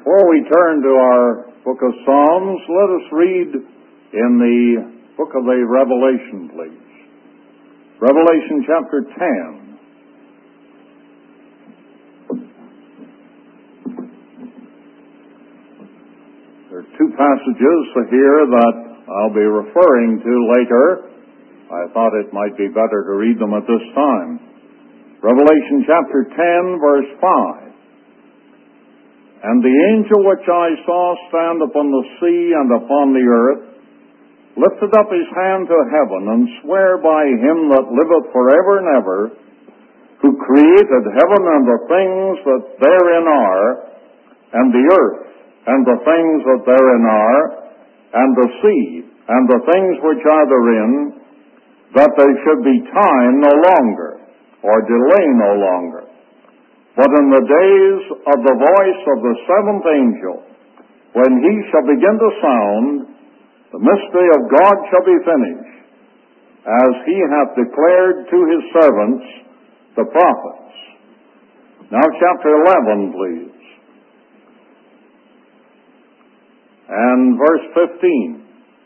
Before we turn to our book of Psalms, let us read in the book of the Revelation, please. Revelation chapter 10. There are two passages here that I'll be referring to later. I thought it might be better to read them at this time. Revelation chapter 10, verse 5. And the angel which I saw stand upon the sea and upon the earth lifted up his hand to heaven, and sware by him that liveth forever and ever, who created heaven and the things that therein are, and the earth and the things that therein are, and the sea and the things which are therein, that there should be time no longer, or delay no longer. But in the days of the voice of the seventh angel, when he shall begin to sound, the mystery of God shall be finished, as he hath declared to his servants, the prophets. Now chapter 11, please. And verse 15.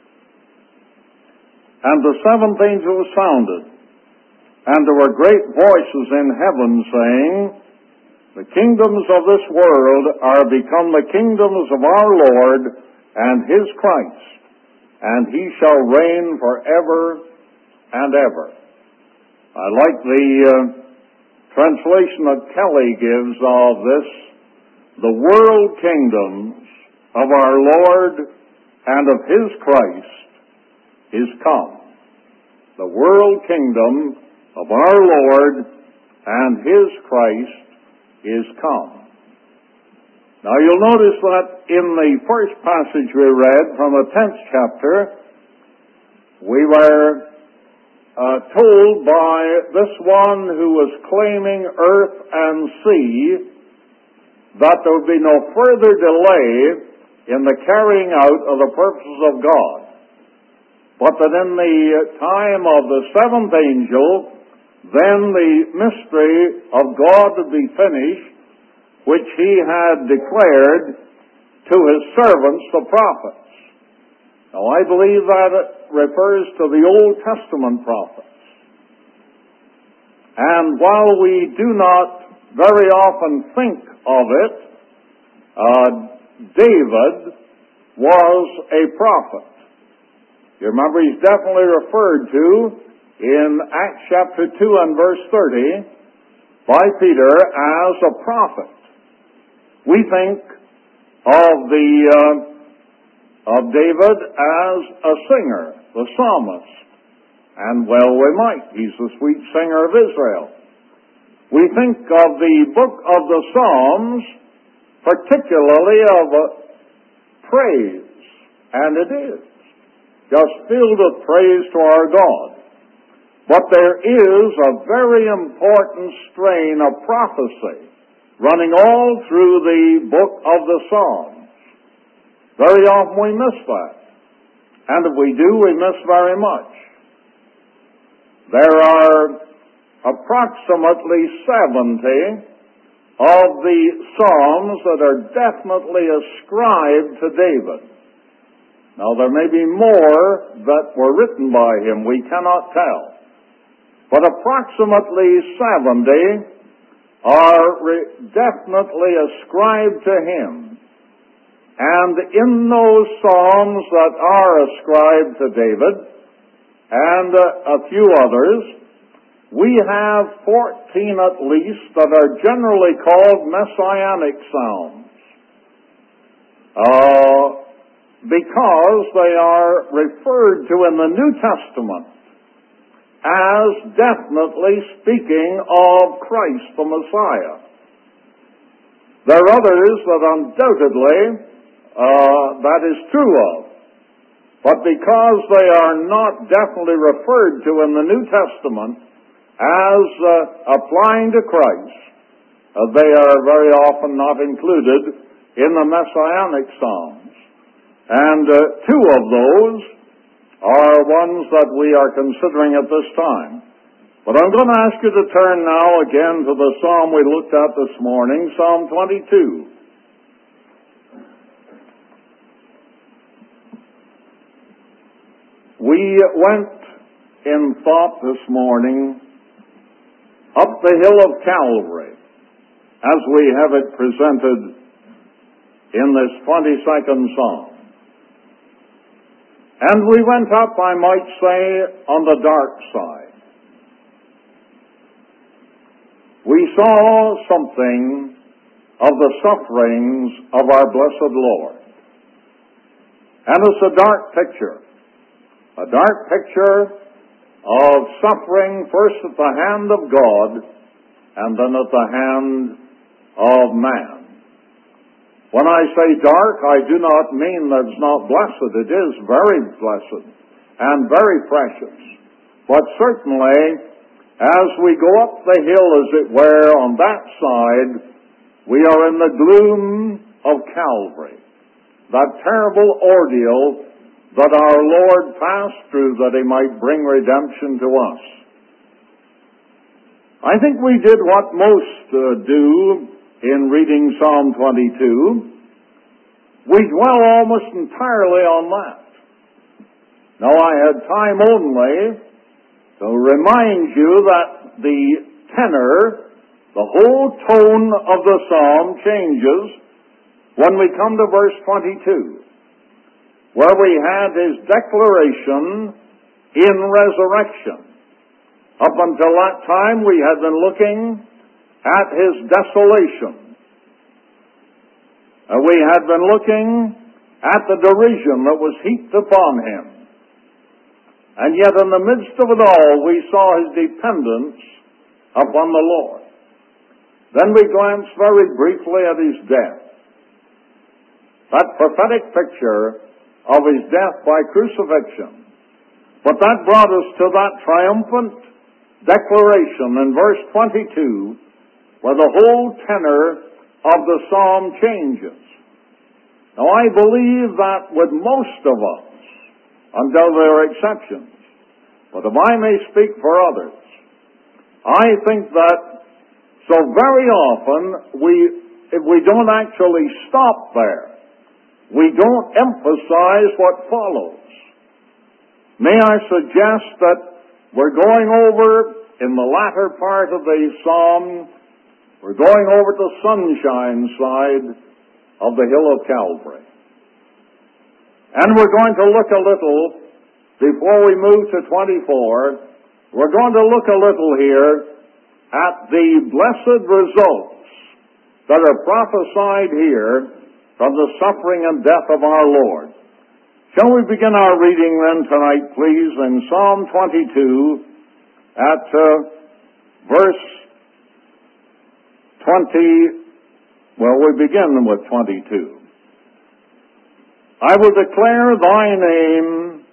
And the seventh angel sounded, and there were great voices in heaven saying, the kingdoms of this world are become the kingdoms of our Lord and his Christ, and he shall reign forever and ever. I like the translation that Kelly gives of this, the world kingdoms of our Lord and of his Christ is come. The world kingdom of our Lord and his Christ is come. Now you'll notice that in the first passage we read from the 10th chapter, we were told by this one who was claiming earth and sea that there would be no further delay in the carrying out of the purposes of God, but that in the time of the seventh angel, then the mystery of God would be finished, which he had declared to his servants, the prophets. Now, I believe that it refers to the Old Testament prophets. And while we do not very often think of it, David was a prophet. You remember he's definitely referred to in Acts chapter 2 and verse 30 by Peter as a prophet. We think of David as a singer, the psalmist. And well we might. He's the sweet singer of Israel. We think of the book of the Psalms particularly of praise. And it is. Just filled with praise to our God. But there is a very important strain of prophecy running all through the book of the Psalms. Very often we miss that. And if we do, we miss very much. There are approximately 70 of the Psalms that are definitely ascribed to David. Now, there may be more that were written by him. We cannot tell. But approximately 70 are definitely ascribed to him. And in those Psalms that are ascribed to David, and a few others, we have 14 at least that are generally called messianic psalms. Because they are referred to in the New Testament as definitely speaking of Christ the Messiah. There are others that undoubtedly that is true of. But because they are not definitely referred to in the New Testament as applying to Christ, they are very often not included in the Messianic Psalms. And two of those are ones that we are considering at this time. But I'm going to ask you to turn now again to the psalm we looked at this morning, Psalm 22. We went in thought this morning up the hill of Calvary, as we have it presented in this 22nd Psalm. And we went up, I might say, on the dark side. We saw something of the sufferings of our blessed Lord. And it's a dark picture of suffering first at the hand of God and then at the hand of man. When I say dark, I do not mean that it's not blessed. It is very blessed and very precious. But certainly, as we go up the hill, as it were, on that side, we are in the gloom of Calvary. That terrible ordeal that our Lord passed through that He might bring redemption to us. I think we did what most do in reading Psalm 22. We dwell almost entirely on that. Now, I had time only to remind you that the tenor, the whole tone of the psalm changes when we come to verse 22, where we had His declaration in resurrection. Up until that time, we had been looking at His desolation. We had been looking at the derision that was heaped upon Him. And yet in the midst of it all, we saw His dependence upon the Lord. Then we glanced very briefly at His death. That prophetic picture of His death by crucifixion. But that brought us to that triumphant declaration in verse 22, where the whole tenor of the psalm changes. Now, I believe that with most of us, until there are exceptions, but if I may speak for others, I think that so very often if we don't actually stop there, we don't emphasize what follows. May I suggest that we're going over, in the latter part of the psalm, we're going over the sunshine side of the hill of Calvary. And we're going to look a little, before we move to 24, we're going to look a little here at the blessed results that are prophesied here from the suffering and death of our Lord. Shall we begin our reading then tonight, please, in Psalm 22 at verse 20, well, we begin with 22. I will declare thy name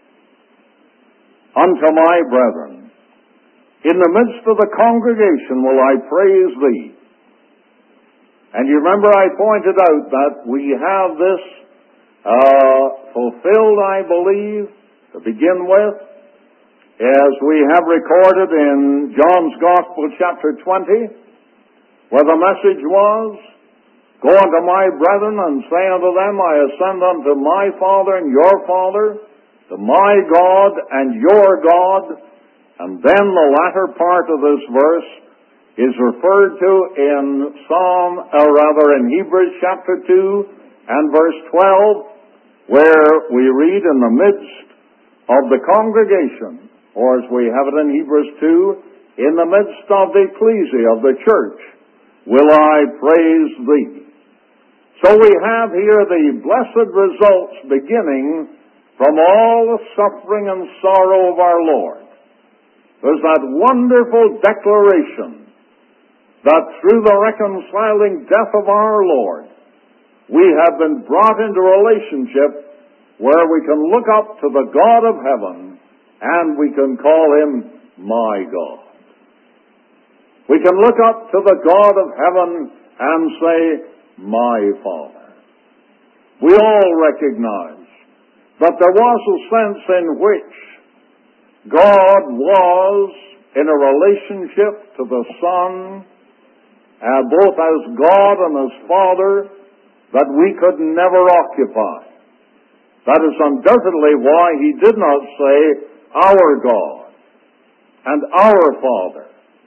unto my brethren. In the midst of the congregation will I praise thee. And you remember I pointed out that we have this fulfilled, I believe, to begin with, as we have recorded in John's Gospel, chapter 20, where the message was, Go unto my brethren and say unto them, I ascend unto my Father and your Father, to my God and your God. And then the latter part of this verse is referred to in in Hebrews chapter 2 and verse 12, where we read in the midst of the congregation, or as we have it in Hebrews 2, in the midst of the ecclesia of the church, will I praise thee. So we have here the blessed results beginning from all the suffering and sorrow of our Lord. There's that wonderful declaration that through the reconciling death of our Lord, we have been brought into relationship where we can look up to the God of heaven and we can call Him my God. We can look up to the God of heaven and say, my Father. We all recognize that there was a sense in which God was in a relationship to the Son, both as God and as Father, that we could never occupy. That is undoubtedly why he did not say, our God and our Father.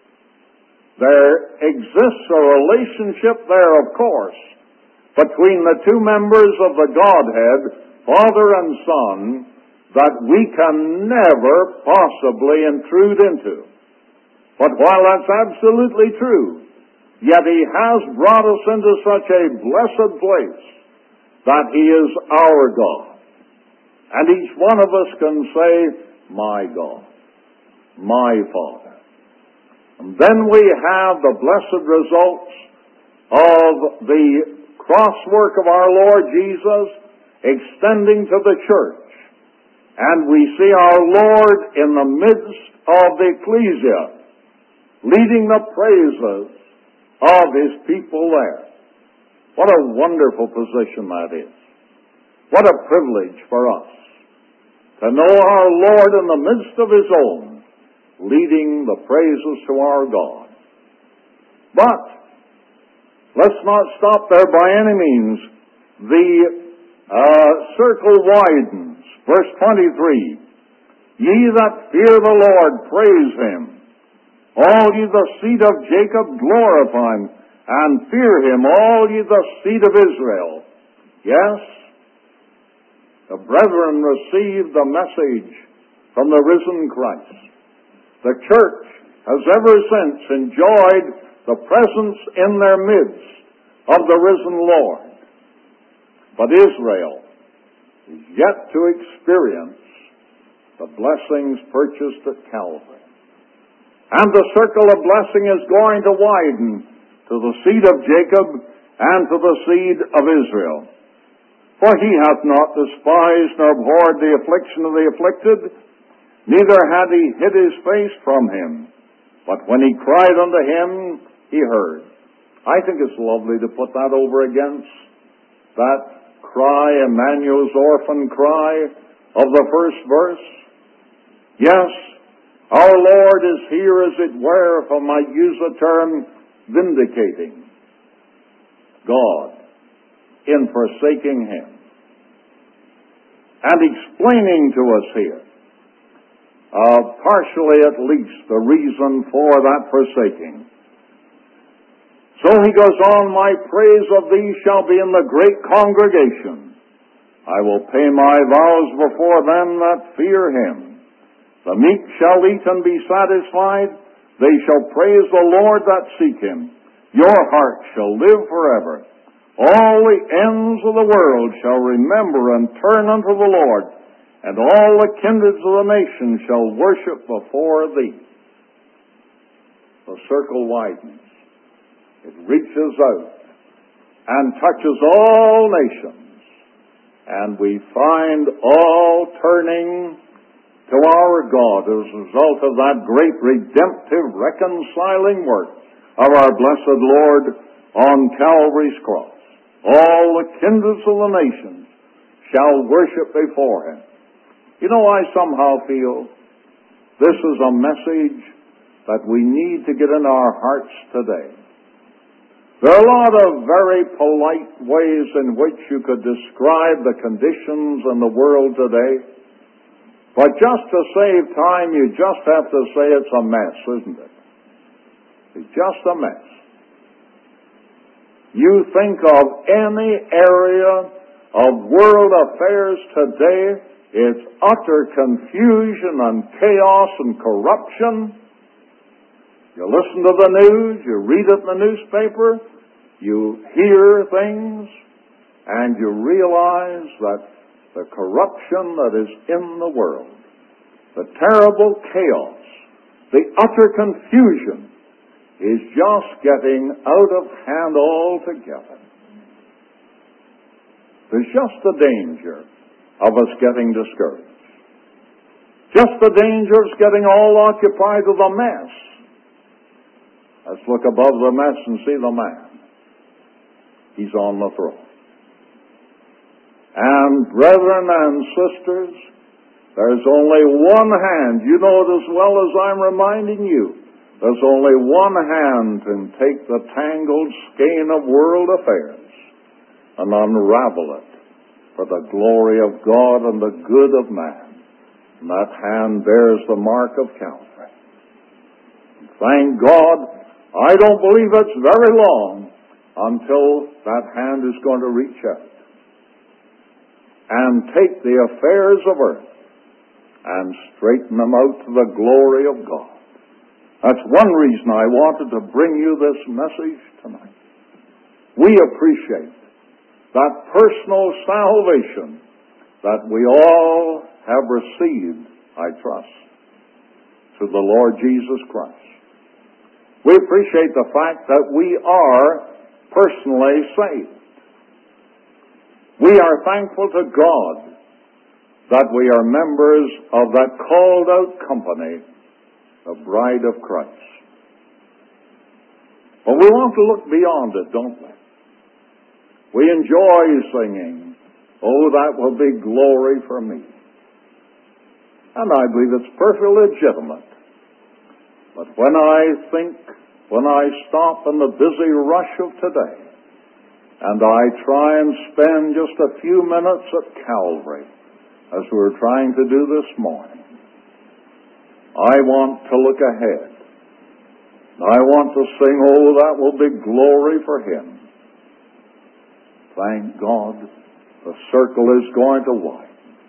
There exists a relationship there, of course, between the two members of the Godhead, Father and Son, that we can never possibly intrude into. But while that's absolutely true, yet he has brought us into such a blessed place that he is our God. And each one of us can say, my God, my Father. And then we have the blessed results of the cross work of our Lord Jesus extending to the church. And we see our Lord in the midst of the ecclesia, leading the praises of his people there. What a wonderful position that is. What a privilege for us to know our Lord in the midst of his own, leading the praises to our God. But let's not stop there by any means. The circle widens. Verse 23, ye that fear the Lord, praise him. All ye the seed of Jacob, glorify him, and fear him, all ye the seed of Israel. Yes, the brethren received the message from the risen Christ. The church has ever since enjoyed the presence in their midst of the risen Lord. But Israel is yet to experience the blessings purchased at Calvary. And the circle of blessing is going to widen to the seed of Jacob and to the seed of Israel. For he hath not despised nor abhorred the affliction of the afflicted, neither had he hid his face from him. But when he cried unto him, he heard. I think it's lovely to put that over against that cry, Emmanuel's orphan cry of the first verse. Yes, our Lord is here, as it were, if I might use the term, vindicating God in forsaking him, and explaining to us here, partially at least, the reason for that forsaking. So he goes on, my praise of thee shall be in the great congregation. I will pay my vows before them that fear him. The meek shall eat and be satisfied. They shall praise the Lord that seek him. Your heart shall live forever. All the ends of the world shall remember and turn unto the Lord, and all the kindreds of the nations shall worship before thee. The circle widens. It reaches out and touches all nations, and we find all turning to our God as a result of that great redemptive reconciling work of our blessed Lord on Calvary's cross. All the kindreds of the nations shall worship before him. You know, I somehow feel this is a message that we need to get in our hearts today. There are a lot of very polite ways in which you could describe the conditions in the world today. But just to save time, you just have to say it's a mess, isn't it? It's just a mess. You think of any area of world affairs today, it's utter confusion and chaos and corruption. You listen to the news, you read it in the newspaper, you hear things, and you realize that the corruption that is in the world, the terrible chaos, the utter confusion is just getting out of hand altogether. There's just the danger of us getting discouraged. Just the danger of us getting all occupied with the mess. Let's look above the mess and see the man. He's on the throne. And brethren and sisters, there's only one hand. You know it as well as I'm reminding you. There's only one hand can take the tangled skein of world affairs and unravel it for the glory of God and the good of man. And that hand bears the mark of Calvary. Thank God, I don't believe it's very long until that hand is going to reach out and take the affairs of earth and straighten them out to the glory of God. That's one reason I wanted to bring you this message tonight. We appreciate that personal salvation that we all have received, I trust, through the Lord Jesus Christ. We appreciate the fact that we are personally saved. We are thankful to God that we are members of that called-out company, the bride of Christ. But we want to look beyond it, don't we? We enjoy singing, "Oh, that will be glory for me." And I believe it's perfectly legitimate. But when I stop in the busy rush of today, and I try and spend just a few minutes at Calvary, as we were trying to do this morning, I want to look ahead. I want to sing, "Oh, that will be glory for Him." Thank God, the circle is going to widen.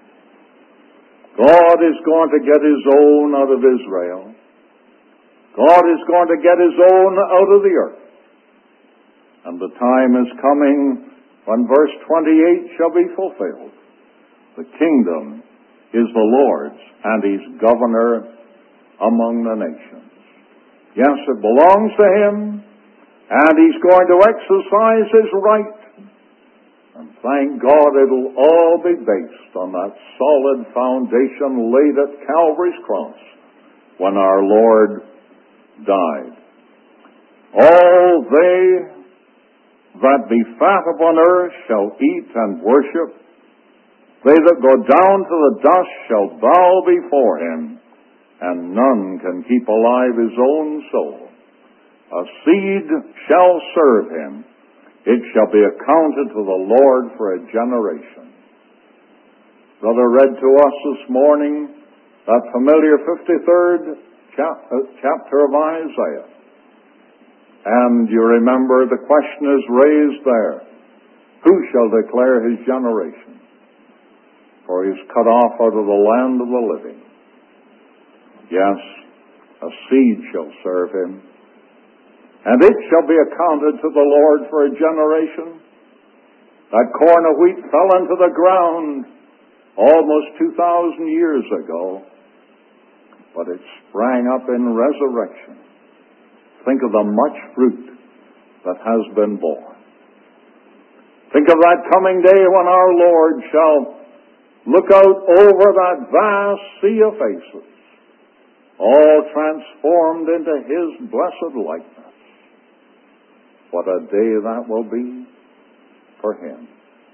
God is going to get His own out of Israel. God is going to get His own out of the earth. And the time is coming when verse 28 shall be fulfilled. The kingdom is the Lord's, and He's governor among the nations. Yes, it belongs to Him, and He's going to exercise His right. And thank God it'll all be based on that solid foundation laid at Calvary's cross when our Lord died. All they that be fat upon earth shall eat and worship. They that go down to the dust shall bow before Him, and none can keep alive his own soul. A seed shall serve Him. It shall be accounted to the Lord for a generation. Brother read to us this morning that familiar 53rd chapter of Isaiah. And you remember the question is raised there. Who shall declare His generation? For He is cut off out of the land of the living. Yes, a seed shall serve Him. And it shall be accounted to the Lord for a generation. That corn of wheat fell into the ground almost 2,000 years ago, but it sprang up in resurrection. Think of the much fruit that has been born. Think of that coming day when our Lord shall look out over that vast sea of faces, all transformed into His blessed likeness. What a day that will be for Him.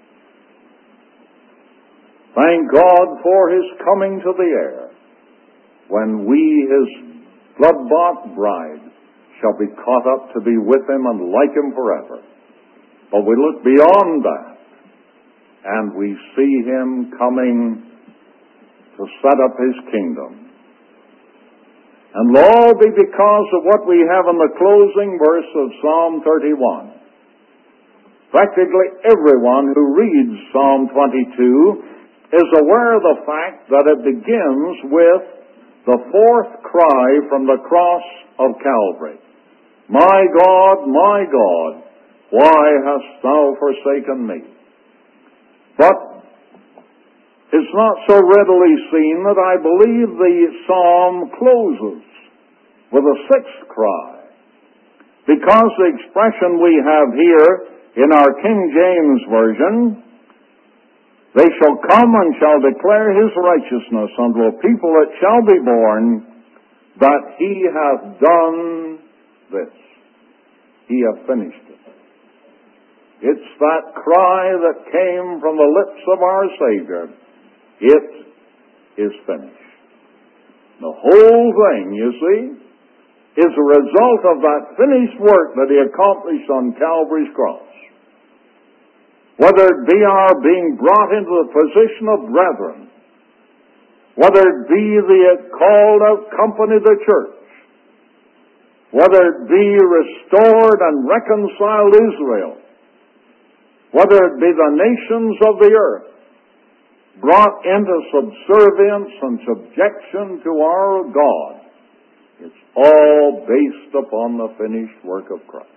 Thank God for His coming to the air, when we, His blood-bought bride, shall be caught up to be with Him and like Him forever. But we look beyond that, and we see Him coming to set up His kingdom. And it'll all be because of what we have in the closing verse of Psalm 31. Practically everyone who reads Psalm 22 is aware of the fact that it begins with the fourth cry from the cross of Calvary. My God, why hast Thou forsaken me? But it's not so readily seen that I believe the psalm closes with a sixth cry, because the expression we have here in our King James Version, they shall come and shall declare His righteousness unto a people that shall be born, that He hath done this. He hath finished it. It's that cry that came from the lips of our Savior. It is finished. The whole thing, you see, is a result of that finished work that He accomplished on Calvary's cross. whether it be our being brought into the position of brethren, whether it be the called out company of the church, whether it be restored and reconciled Israel, whether it be the nations of the earth, brought into subservience and subjection to our God, it's all based upon the finished work of Christ.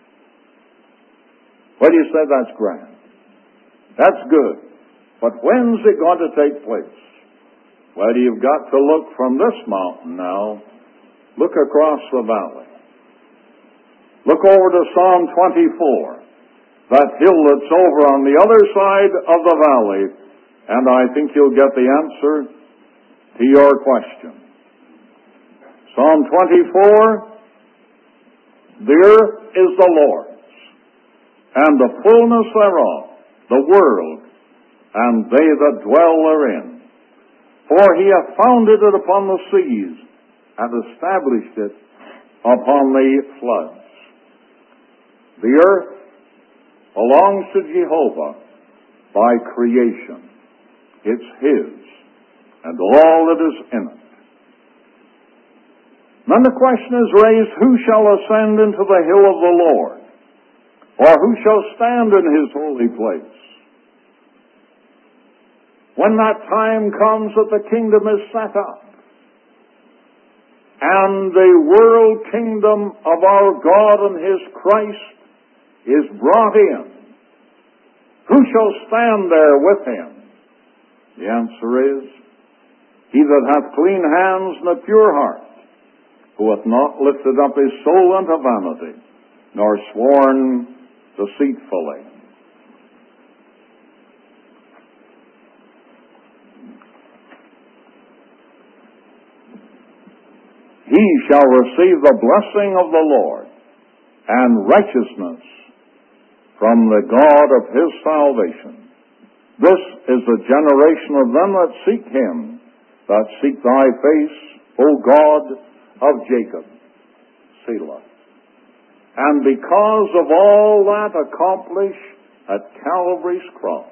Well, you say that's grand. That's good. But when's it going to take place? Well, you've got to look from this mountain now. Look across the valley. Look over to Psalm 24, that hill that's over on the other side of the valley, and I think you'll get the answer to your question. Psalm 24, the earth is the Lord's, and the fullness thereof, the world, and they that dwell therein. For he hath founded it upon the seas, and established it upon the floods. The earth belongs to Jehovah by creation. It's his, and all that is in it. Then the question is raised, who shall ascend into the hill of the Lord? Or who shall stand in his holy place? When that time comes that the kingdom is set up, and the world kingdom of our God and his Christ is brought in, who shall stand there with him? The answer is, he that hath clean hands and a pure heart, who hath not lifted up his soul unto vanity, nor sworn deceitfully. He shall receive the blessing of the Lord, and righteousness from the God of his salvation. This is the generation of them that seek him, that seek thy face, O God of Jacob. Selah. And because of all that accomplished at Calvary's cross,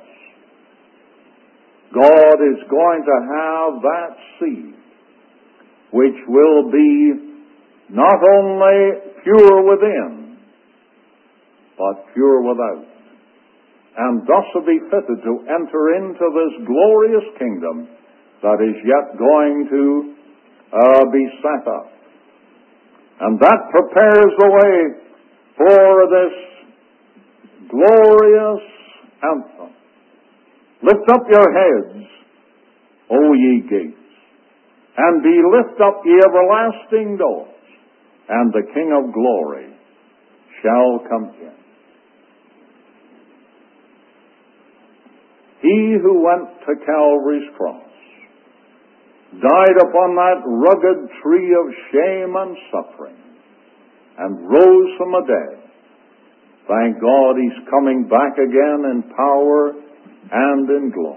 God is going to have that seed, which will be not only pure within, but pure without, and thus will be fitted to enter into this glorious kingdom that is yet going to be set up. And that prepares the way for this glorious anthem. Lift up your heads, O ye gates, and be lift up ye everlasting doors, and the King of glory shall come in. He who went to Calvary's cross, died upon that rugged tree of shame and suffering, and rose from the dead. Thank God he's coming back again in power and in glory.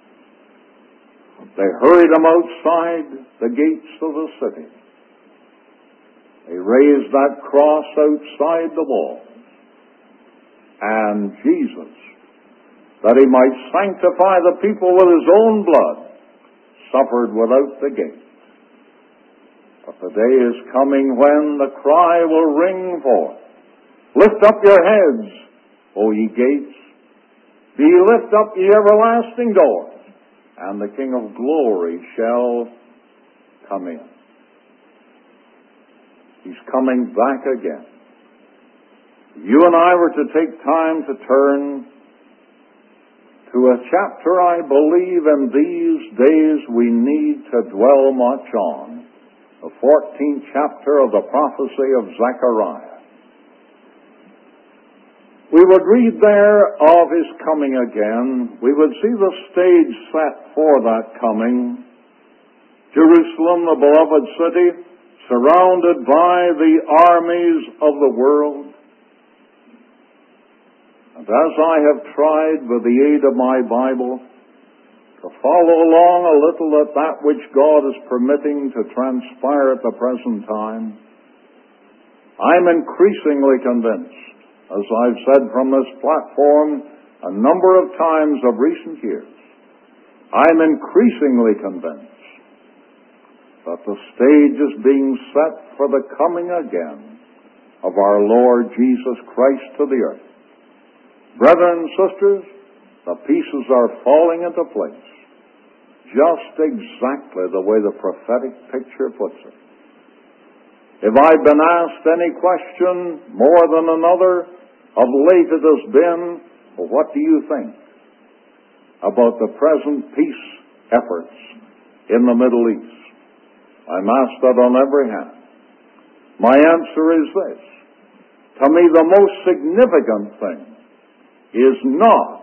They hurried him outside the gates of the city. They raised that cross outside the walls. And Jesus, that he might sanctify the people with his own blood, suffered without the gate. But the day is coming when the cry will ring forth, lift up your heads, O ye gates, be lift up ye everlasting doors, and the King of glory shall come in. He's coming back again. You and I were to take time to turn to a chapter I believe in these days we need to dwell much on, the 14th chapter of the prophecy of Zechariah. We would read there of his coming again. We would see the stage set for that coming. Jerusalem, the beloved city, surrounded by the armies of the world. And as I have tried with the aid of my Bible to follow along a little at that which God is permitting to transpire at the present time, I'm increasingly convinced, as I've said from this platform a number of times of recent years, I'm increasingly convinced that the stage is being set for the coming again of our Lord Jesus Christ to the earth. Brethren and sisters, the pieces are falling into place just exactly the way the prophetic picture puts it. If I've been asked any question more than another, of late it has been, well, what do you think about the present peace efforts in the Middle East? I'm asked that on every hand. My answer is this. To me, the most significant thing is not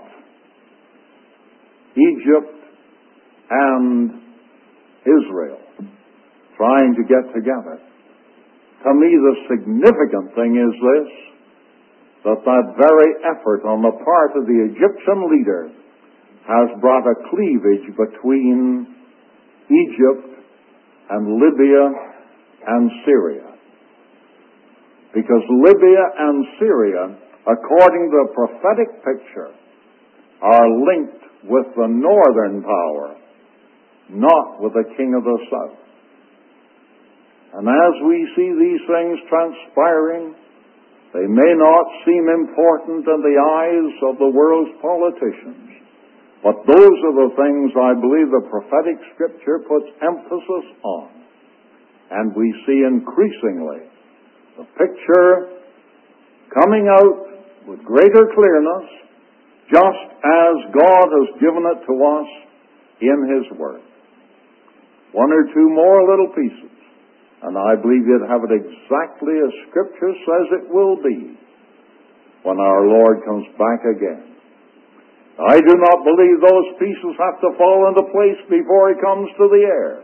Egypt and Israel trying to get together. To me, the significant thing is this, that very effort on the part of the Egyptian leader has brought a cleavage between Egypt and Libya and Syria. Because Libya and Syria, according to the prophetic picture, are linked with the northern power, not with the king of the south. And as we see these things transpiring, they may not seem important in the eyes of the world's politicians, but those are the things I believe the prophetic scripture puts emphasis on. And we see increasingly the picture coming out with greater clearness, just as God has given it to us in His Word. One or two more little pieces, and I believe you'd have it exactly as Scripture says it will be when our Lord comes back again. I do not believe those pieces have to fall into place before He comes to the air.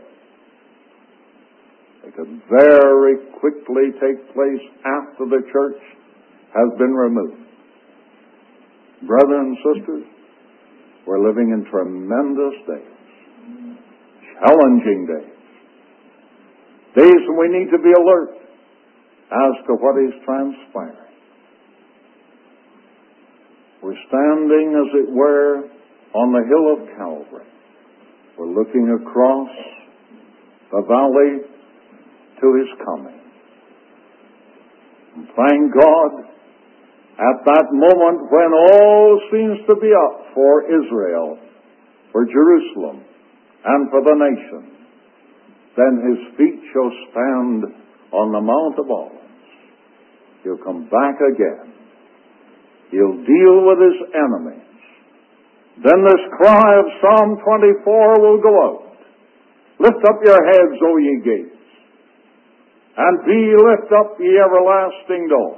They could very quickly take place after the church has been removed. Brothers and sisters, we're living in tremendous days, challenging days, days when we need to be alert as to what is transpiring. We're standing, as it were, on the hill of Calvary. We're looking across the valley to His coming. And thank God, at that moment when all seems to be up for Israel, for Jerusalem, and for the nation, then His feet shall stand on the Mount of Olives. He'll come back again. He'll deal with His enemies. Then this cry of Psalm 24 will go out. Lift up your heads, O ye gates, and be lift up, ye everlasting doors.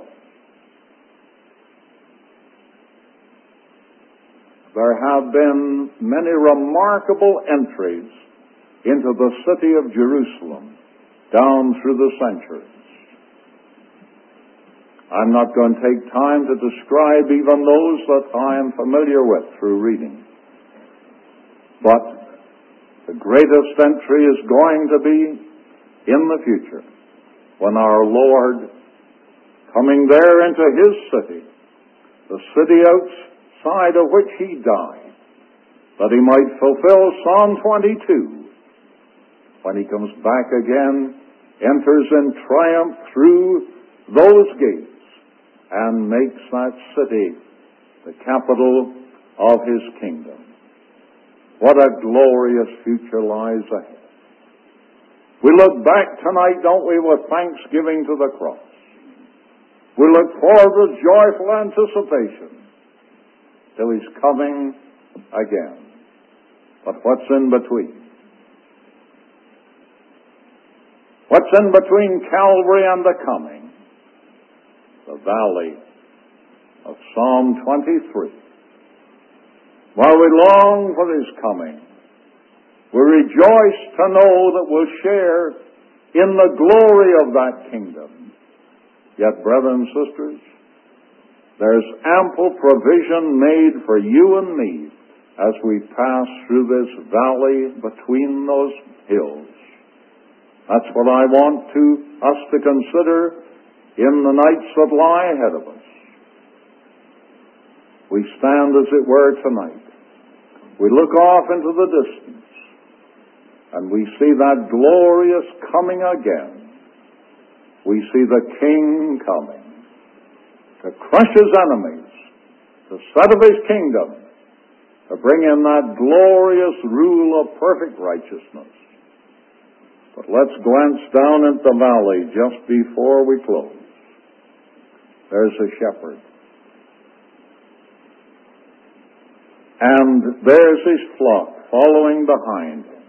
There have been many remarkable entries into the city of Jerusalem down through the centuries. I'm not going to take time to describe even those that I am familiar with through reading. But the greatest entry is going to be in the future, when our Lord, coming there into His city, the city outside of which He died, that He might fulfill Psalm 22, when He comes back again, enters in triumph through those gates, and makes that city the capital of His kingdom. What a glorious future lies ahead. We look back tonight, don't we, with thanksgiving to the cross. We look forward with joyful anticipation till He's coming again. But what's in between? What's in between Calvary and the coming? The valley of Psalm 23. While we long for His coming, we rejoice to know that we'll share in the glory of that kingdom. Yet, brothers and sisters, there's ample provision made for you and me as we pass through this valley between those hills. That's what I want us to consider in the nights that lie ahead of us. We stand, as it were, tonight. We look off into the distance, and we see that glorious coming again. We see the King coming to crush his enemies, to set up his kingdom, to bring in that glorious rule of perfect righteousness. But let's glance down into the valley just before we close. There's a shepherd. And there's his flock following behind him.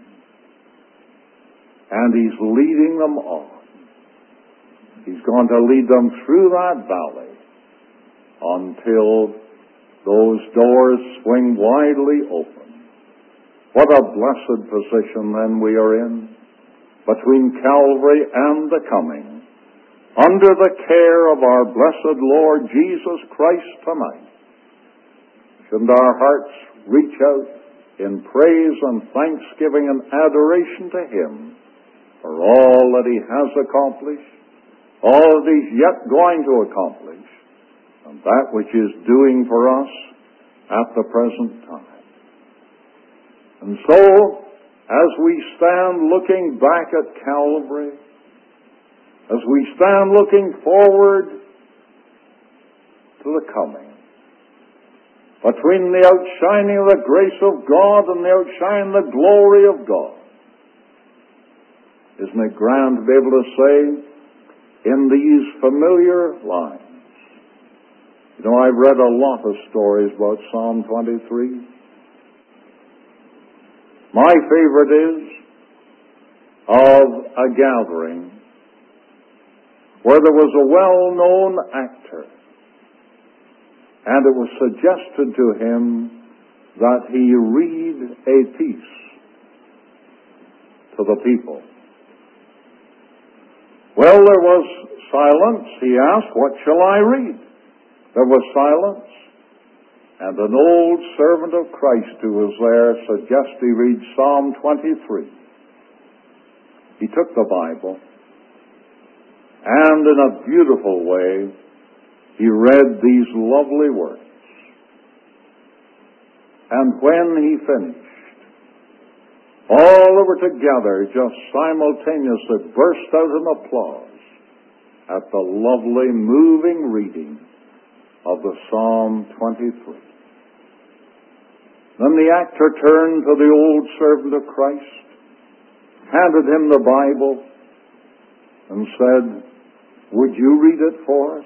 And he's leading them on. He's going to lead them through that valley until those doors swing widely open. What a blessed position then we are in, between Calvary and the coming, under the care of our blessed Lord Jesus Christ tonight. Shouldn't our hearts reach out in praise and thanksgiving and adoration to him for all that he has accomplished, all that he's yet going to accomplish, and that which is doing for us at the present time. And so, as we stand looking back at Calvary, as we stand looking forward to the coming, between the outshining of the grace of God and the outshining of the glory of God, isn't it grand to be able to say in these familiar lines? You know, I've read a lot of stories about Psalm 23. My favorite is of a gathering where there was a well-known actor, and it was suggested to him that he read a piece to the people. Well, there was silence. He asked, "What shall I read?" There was silence. And an old servant of Christ who was there suggested he read Psalm 23. He took the Bible, and in a beautiful way, he read these lovely words. And when he finished, all that were together just simultaneously burst out in applause at the lovely, moving reading of the Psalm 23. Then the actor turned to the old servant of Christ, handed him the Bible, and said, "Would you read it for us?"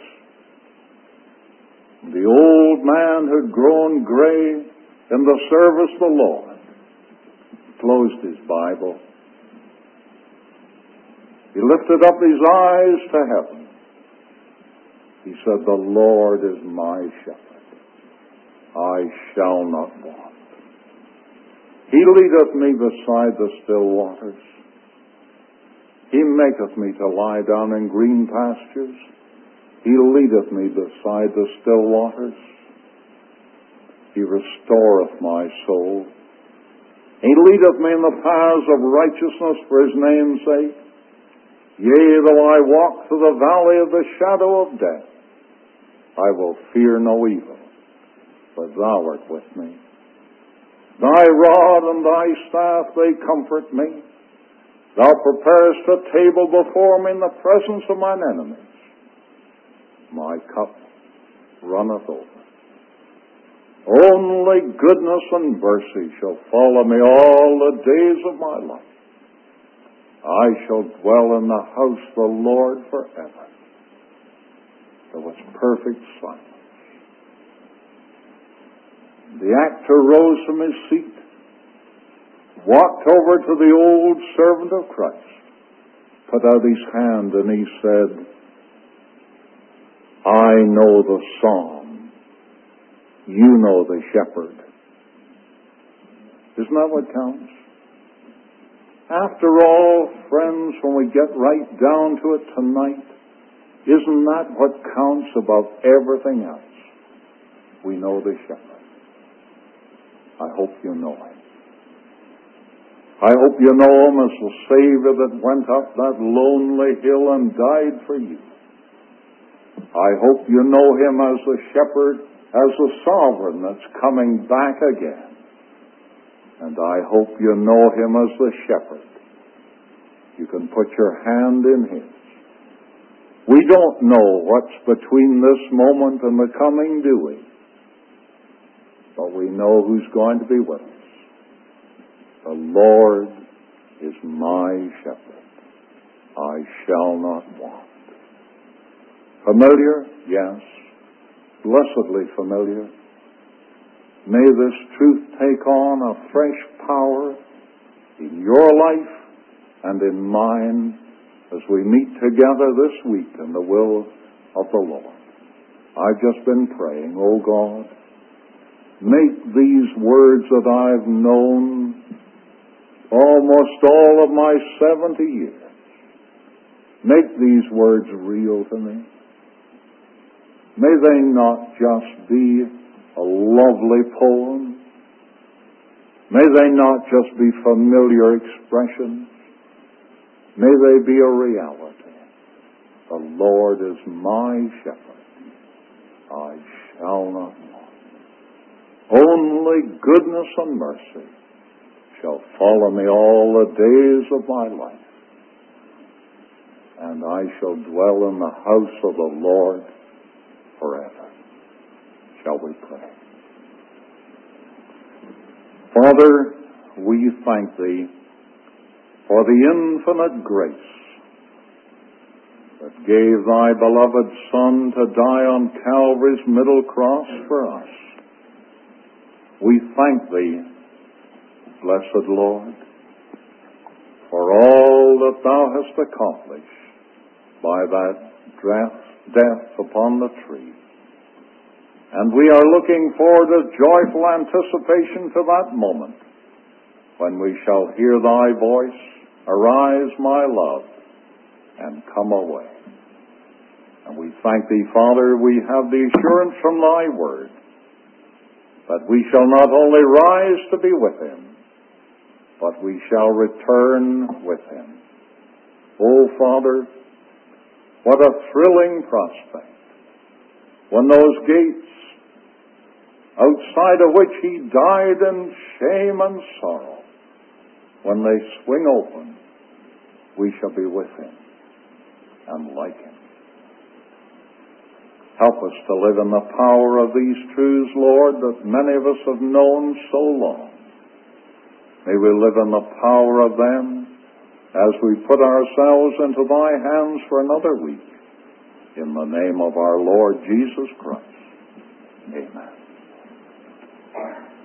The old man who had grown gray in the service of the Lord closed his Bible. He lifted up his eyes to heaven. He said, "The Lord is my shepherd. I shall not want. He leadeth me beside the still waters. He maketh me to lie down in green pastures. He leadeth me beside the still waters. He restoreth my soul. He leadeth me in the paths of righteousness for his name's sake. Yea, though I walk through the valley of the shadow of death, I will fear no evil, for thou art with me. Thy rod and thy staff, they comfort me. Thou preparest a table before me in the presence of mine enemies. My cup runneth over. Only goodness and mercy shall follow me all the days of my life. I shall dwell in the house of the Lord forever." There was perfect silence. The actor rose from his seat, walked over to the old servant of Christ, put out his hand, and he said, "I know the psalm. You know the shepherd." Isn't that what counts? After all, friends, when we get right down to it tonight, isn't that what counts above everything else? We know the shepherd. I hope you know him. I hope you know him as the Savior that went up that lonely hill and died for you. I hope you know him as the shepherd as a sovereign that's coming back again. And I hope you know him as the shepherd. You can put your hand in his. We don't know what's between this moment and the coming doing, but we know who's going to be with us. The Lord is my shepherd. I shall not want. Familiar? Yes. Blessedly familiar. May this truth take on a fresh power in your life and in mine as we meet together this week in the will of the Lord. I've just been praying, oh God, make these words that I've known almost all of my 70 years, make these words real to me. May they not just be a lovely poem. May they not just be familiar expressions. May they be a reality. The Lord is my shepherd. I shall not want. Only goodness and mercy shall follow me all the days of my life. And I shall dwell in the house of the Lord forever. Shall we pray? Father, we thank Thee for the infinite grace that gave Thy beloved Son to die on Calvary's middle cross for us. We thank Thee, blessed Lord, for all that Thou hast accomplished by that death upon the tree. And we are looking forward with joyful anticipation to that moment when we shall hear Thy voice, "Arise, my love, and come away." And we thank Thee, Father, we have the assurance from Thy word that we shall not only rise to be with Him, but we shall return with Him. Oh, Father, what a thrilling prospect when those gates outside of which He died in shame and sorrow, when they swing open, we shall be with Him and like Him. Help us to live in the power of these truths, Lord, that many of us have known so long. May we live in the power of them as we put ourselves into Thy hands for another week. In the name of our Lord Jesus Christ. Amen.